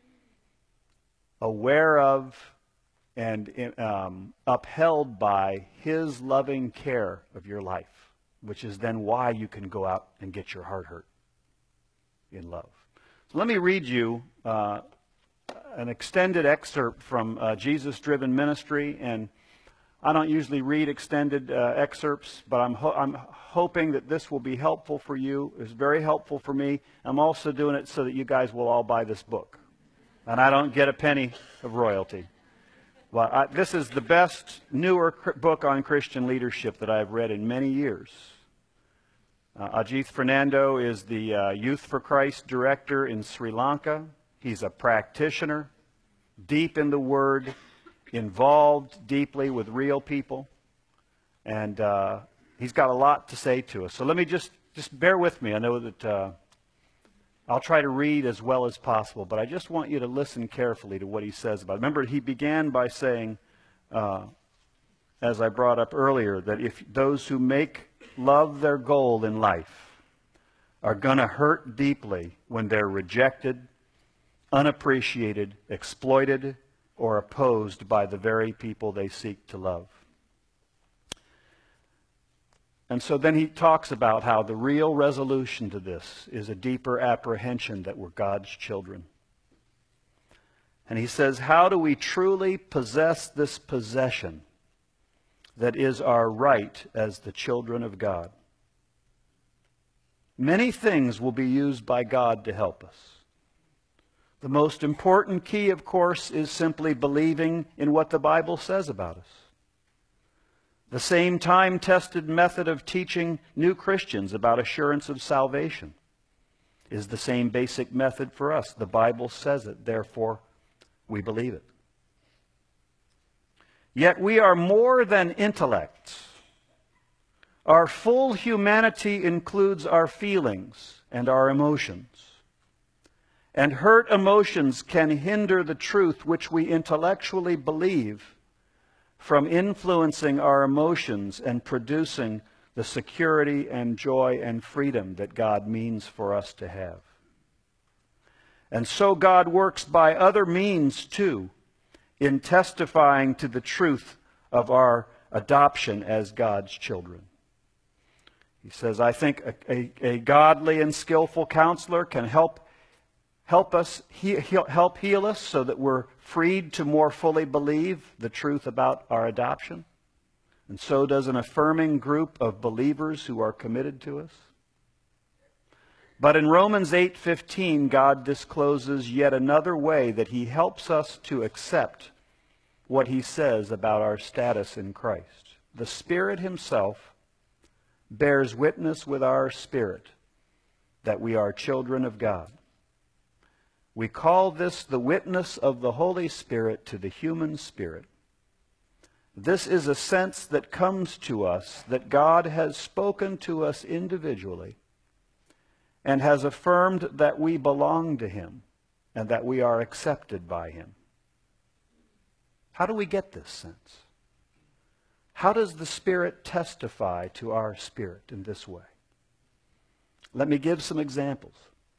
aware of and um, upheld by His loving care of your life, which is then why you can go out and get your heart hurt in love. So let me read you uh, an extended excerpt from uh, Jesus-Driven Ministry. And I don't usually read extended uh, excerpts, but I'm, ho I'm hoping that this will be helpful for you. It's very helpful for me. I'm also doing it so that you guys will all buy this book. And I don't get a penny of royalty. Well, I, this is the best, newer book on Christian leadership that I've read in many years. Uh, Ajith Fernando is the uh, Youth for Christ director in Sri Lanka. He's a practitioner, deep in the Word, involved deeply with real people. And uh, he's got a lot to say to us. So let me just, just bear with me. I know that uh, I'll try to read as well as possible, but I just want you to listen carefully to what he says about it. Remember, he began by saying, uh, as I brought up earlier, that if those who make love their goal in life are going to hurt deeply when they're rejected, unappreciated, exploited, or opposed by the very people they seek to love. And so then he talks about how the real resolution to this is a deeper apprehension that we're God's children. And he says, how do we truly possess this possession that is our right as the children of God? Many things will be used by God to help us. The most important key, of course, is simply believing in what the Bible says about us. The same time-tested method of teaching new Christians about assurance of salvation is the same basic method for us. The Bible says it, therefore we believe it. Yet we are more than intellects. Our full humanity includes our feelings and our emotions. And hurt emotions can hinder the truth which we intellectually believe from influencing our emotions and producing the security and joy and freedom that God means for us to have. And so God works by other means too in testifying to the truth of our adoption as God's children. He says, I think a, a, a godly and skillful counselor can help help us he, help heal us so that we're freed to more fully believe the truth about our adoption. And so does an affirming group of believers who are committed to us. But in Romans eight fifteen, God discloses yet another way that he helps us to accept what he says about our status in Christ. The Spirit himself bears witness with our spirit that we are children of God. We call this the witness of the Holy Spirit to the human spirit. This is a sense that comes to us that God has spoken to us individually and has affirmed that we belong to him and that we are accepted by him. How do we get this sense? How does the Spirit testify to our spirit in this way? Let me give some examples.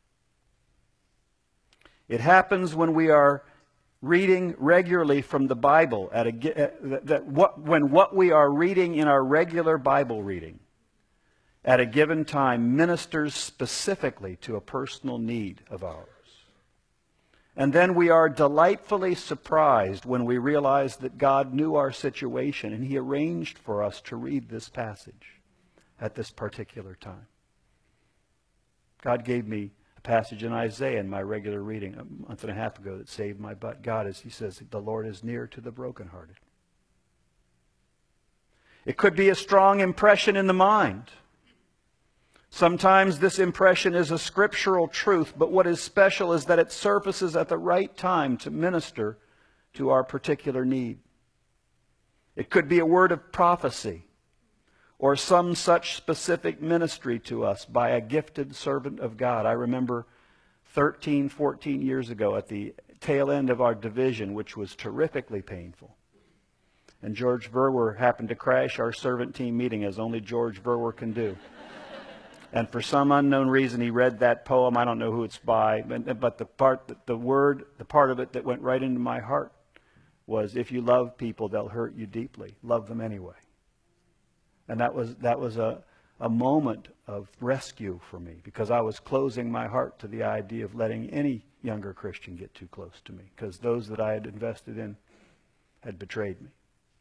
It happens when we are reading regularly from the Bible at a that, that what when what we are reading in our regular Bible reading at a given time ministers specifically to a personal need of ours. And then we are delightfully surprised when we realize that God knew our situation and he arranged for us to read this passage at this particular time. God gave me a passage in Isaiah in my regular reading a month and a half ago that saved my butt. God, as he says, the Lord is near to the brokenhearted. It could be a strong impression in the mind. Sometimes this impression is a scriptural truth, but what is special is that it surfaces at the right time to minister to our particular need. It could be a word of prophecy or some such specific ministry to us by a gifted servant of God. I remember thirteen, fourteen years ago at the tail end of our division, which was terrifically painful. And George Verwer happened to crash our servant team meeting, as only George Verwer can do. And for some unknown reason, he read that poem. I don't know who it's by, but, but the part, the word, the part of it that went right into my heart was, if you love people, they'll hurt you deeply. Love them anyway. And that was, that was a, a moment of rescue for me, because I was closing my heart to the idea of letting any younger Christian get too close to me, because those that I had invested in had betrayed me.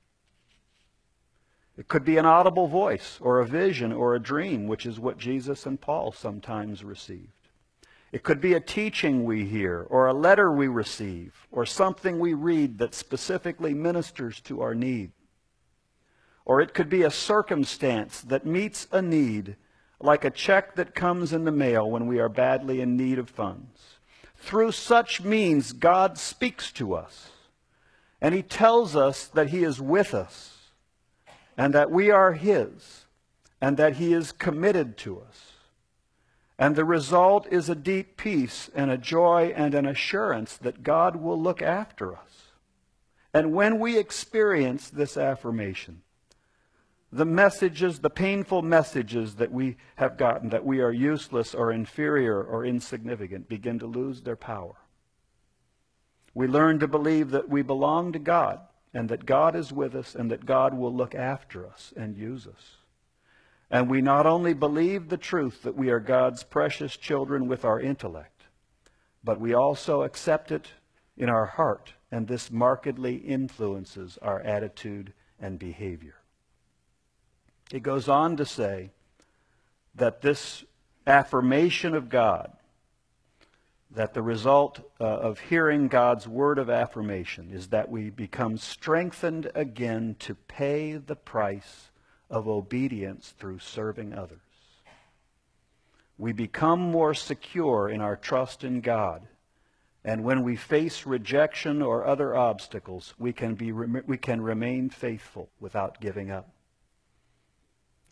It could be an audible voice or a vision or a dream, which is what Jesus and Paul sometimes received. It could be a teaching we hear or a letter we receive or something we read that specifically ministers to our need. Or it could be a circumstance that meets a need, like a check that comes in the mail when we are badly in need of funds. Through such means, God speaks to us, and he tells us that he is with us, and that we are his, and that he is committed to us. And the result is a deep peace and a joy and an assurance that God will look after us. And when we experience this affirmation, the messages, the painful messages that we have gotten, that we are useless or inferior or insignificant, begin to lose their power. We learn to believe that we belong to God, and that God is with us, and that God will look after us and use us. And we not only believe the truth that we are God's precious children with our intellect, but we also accept it in our heart, and this markedly influences our attitude and behavior. It goes on to say that this affirmation of God, that the result uh, of hearing God's word of affirmation is that we become strengthened again to pay the price of obedience through serving others. We become more secure in our trust in God, and when we face rejection or other obstacles, we can be we can remain faithful without giving up.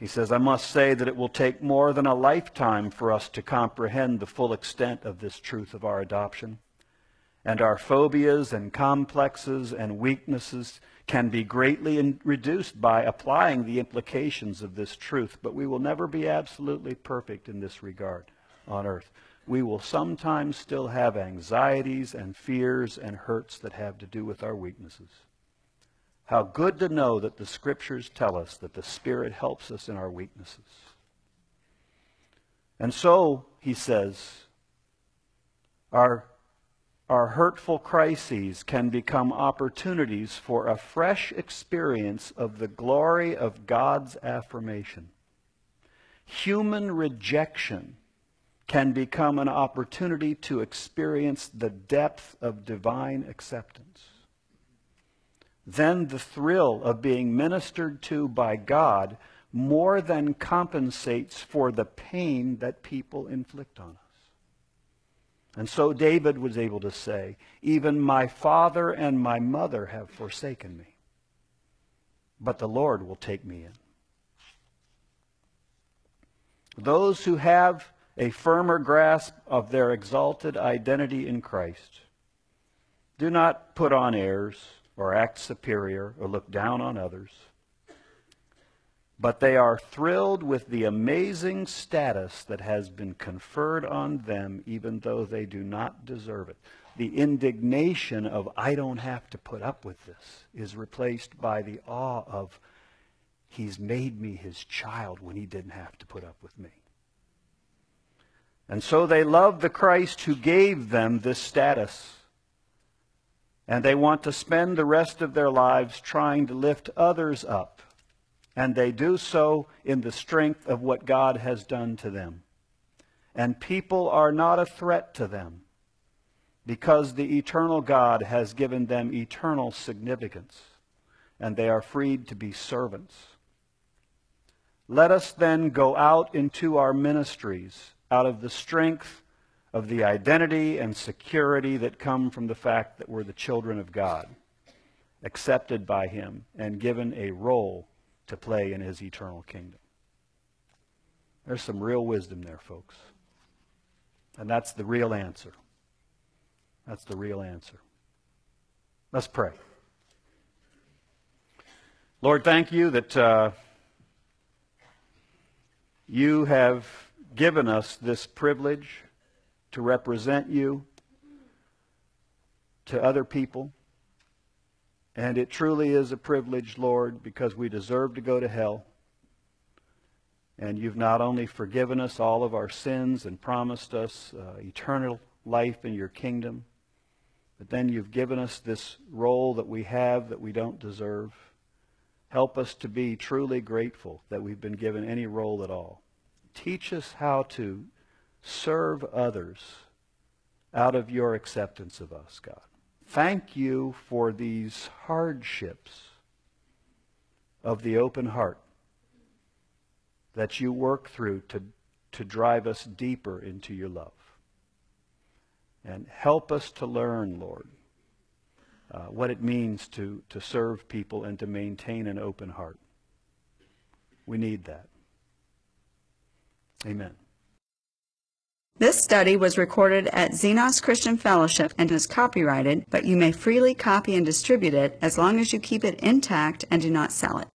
He says, I must say that it will take more than a lifetime for us to comprehend the full extent of this truth of our adoption. And our phobias and complexes and weaknesses can be greatly in- reduced by applying the implications of this truth. But we will never be absolutely perfect in this regard on earth. We will sometimes still have anxieties and fears and hurts that have to do with our weaknesses. How good to know that the Scriptures tell us that the Spirit helps us in our weaknesses. And so, he says, our, our hurtful crises can become opportunities for a fresh experience of the glory of God's affirmation. Human rejection can become an opportunity to experience the depth of divine acceptance. Then the thrill of being ministered to by God more than compensates for the pain that people inflict on us. And so David was able to say, even my father and my mother have forsaken me, but the Lord will take me in. Those who have a firmer grasp of their exalted identity in Christ do not put on airs or act superior or look down on others, but they are thrilled with the amazing status that has been conferred on them even though they do not deserve it. The indignation of, I don't have to put up with this, is replaced by the awe of, he's made me his child when he didn't have to put up with me. And so they love the Christ who gave them this status. And they want to spend the rest of their lives trying to lift others up. And they do so in the strength of what God has done to them. And people are not a threat to them because the eternal God has given them eternal significance. And they are freed to be servants. Let us then go out into our ministries out of the strength of the identity and security that come from the fact that we're the children of God, accepted by him and given a role to play in his eternal kingdom. There's some real wisdom there, folks. And that's the real answer. That's the real answer. Let's pray. Lord, thank you that uh, you have given us this privilege to represent you to other people. And it truly is a privilege, Lord, because we deserve to go to hell. And you've not only forgiven us all of our sins and promised us uh, eternal life in your kingdom, but then you've given us this role that we have that we don't deserve. Help us to be truly grateful that we've been given any role at all. Teach us how to serve others out of your acceptance of us, God. Thank you for these hardships of the open heart that you work through to, to drive us deeper into your love. And help us to learn, Lord, uh, what it means to, to serve people and to maintain an open heart. We need that. Amen. This study was recorded at Xenos Christian Fellowship and is copyrighted, but you may freely copy and distribute it as long as you keep it intact and do not sell it.